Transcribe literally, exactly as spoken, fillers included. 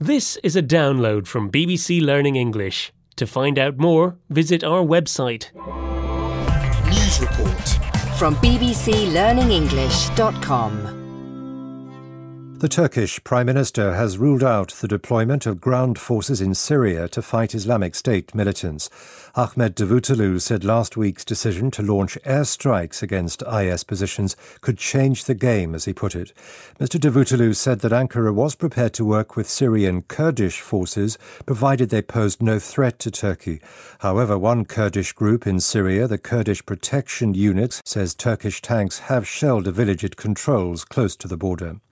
This is a download from B B C Learning English. To find out more, visit our website. News report from b b c learning english dot com. The Turkish Prime Minister has ruled out the deployment of ground forces in Syria to fight Islamic State militants. Ahmet Davutoglu said last week's decision to launch airstrikes against I S positions could change the game, as he put it. Mister Davutoglu said that Ankara was prepared to work with Syrian Kurdish forces, provided they posed no threat to Turkey. However, one Kurdish group in Syria, the Kurdish Protection Unit, says Turkish tanks have shelled a village it controls close to the border.